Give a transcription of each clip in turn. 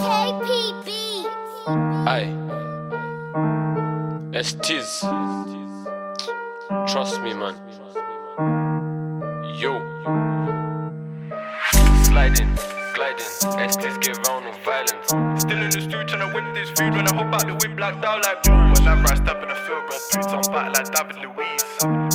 KPB. Aye. STs. Trust me, man. Yo. Sliding, gliding. STs get round on violence. Still in the stew tryna whip this food. When I hop out the whip blacked out like blue. Whenever I step in the field, got boots on back like David Luiz.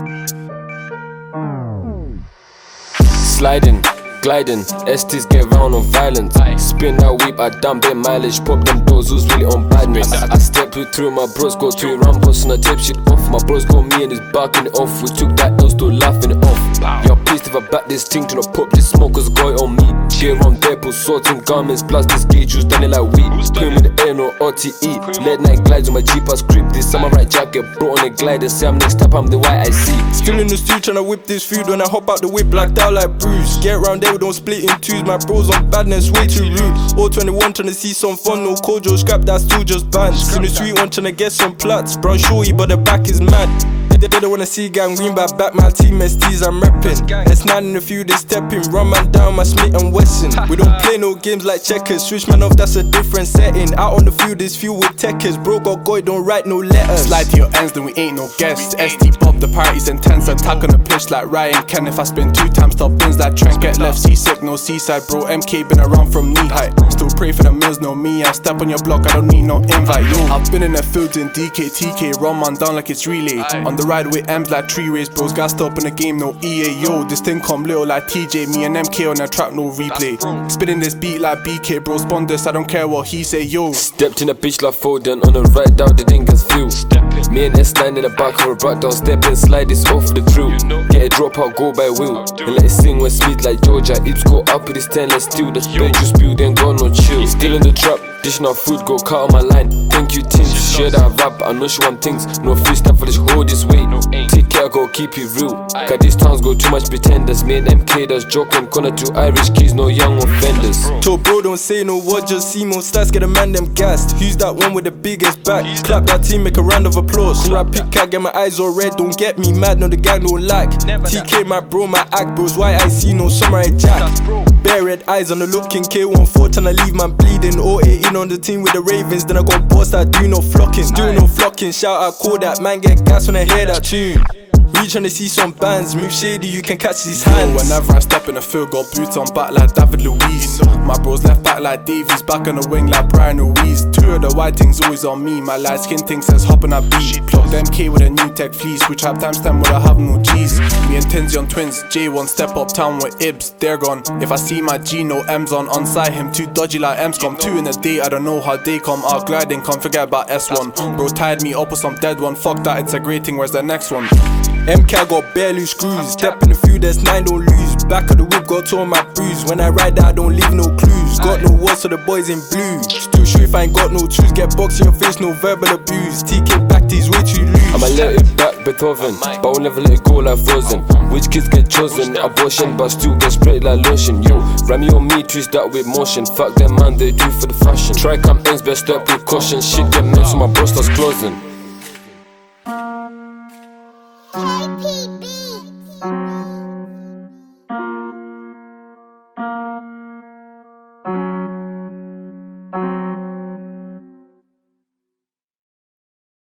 Sliding, gliding, STs get round on violence. Spin that whip, I dump their mileage. Pop them doors, who's really on badness. I step through, my bros go to it round, bustin' I tape shit off. My bros got me and is barking it off. We took that L, still laughing it off. Y'all pleased if I back this thing, to not pop this smoke, cause got it on me. Get round there, put sorting garments, plus this gauge, who's done it like weed. Put him in the air, no RTE. Late night glides on my Jeep-Ass grip. This samurai jacket brought on a glider. Say I'm next up, I'm the white I see. Still in the stew tryna whip this food. When I hop out the whip blacked out like Bruce. Get round there, we don't split in twos. My bros on badness, way too rude. All 21 tryna see some fun. No Kojo scrap, that's still just bands. In the sweet one tryna get some plats. Brown shorty, but the back is mad. They don't wanna see gang green, but back my team STs I'm reppin'. S9 in the field, they stepping. Run man down, my Smith and Wesson. We don't play no games like checkers. Switch man off, that's a different setting. Out on the field, it's fuel with techers. Bro got goy, don't write no letters. Slide to your ends, then we ain't no guests. ST Bob, the party's intense. Attack on the pitch like Ryan Ken. If I spin 2 times, stop bins like Trent. Get left seasick, no seaside, bro. MK been around from knee height. Still pray for the mills, no me. I step on your block, I don't need no invite. Yo, I've been in the fields in DK, TK. Run man down like it's relay. On the ride with M's like 3 race, bros. Gassed up in the game, no EA. Yo, this thing come little like TJ. Me and MK on the track, no replay. Spinning this beat like BK, bro. Spun this, I don't care what he say, yo. Stepped in a bitch like Foden. On the right down, the dingas feel. Me and S9 in the back of a back down. Step and slide this off the drill. Get a drop out, go by will. And let it sing when Smith like Georgia. Ips go up with his stainless steel. The bench you spew, then got no chill. Still in the trap, dishing out food, go cut on my line. Thank you, teams. Share that rap, I know she want things. No freestyle for this, hold this weight. Take care, go keep it real. Cause these towns go too much pretenders. Me and MK that's joking. Corner 2 Irish keys, no young offenders. Told bro don't say no word, just see more stats, get a man them gassed. Who's that one with the biggest back? Clap that team, make a round of applause. Cool, I pick cat, get my eyes all red, don't get me mad, no the gang don't like. TK my bro, my act bros, why I see no samurai jack. Bare red eyes on the looking K14 tryna leave man bleeding. 018 on the team with the Ravens, then I got boss that do no flocking. Do no flocking, shout out call that man get gas when I hear that tune. We tryna see some bands, move shady, you can catch these hands. Whenever I step in the field, got boots on back like David Luiz. My bros left back like Davies, back on the wing like Brian Ruiz. 2 of the white things always on me, my light skin thing says hopping a beat. Plugged MK with a new tech fleece, which have timestamp would I have no G's. Me and Tinsy on twins, J1 step up town with Ibs, they're gone. If I see my G, no M's on side him, too dodgy like M's come. 2 in a day, I don't know how they come. Out gliding, can't forget about S1. Bro tied me up with some dead one, fuck that, it's a great thing, where's the next one? MK got bare loose screws. Step in the field, S9 don't lose. Back of the whip, got torn my bruise. When I ride that, I don't leave no clues. Got no words for the boys in blue. Still sure if I ain't got no tools. Get boxed in your face, no verbal abuse. TK back, these way too loose. I'ma let it back, Beethoven, but I'll never let it go like Frozen. Which kids get chosen? Abortion, but still get sprayed like lotion. Yo, Remy on me, twist that with motion. Fuck them man, they do for the fashion. Try come ends, best up with caution. Shit get messed so my bro starts closing.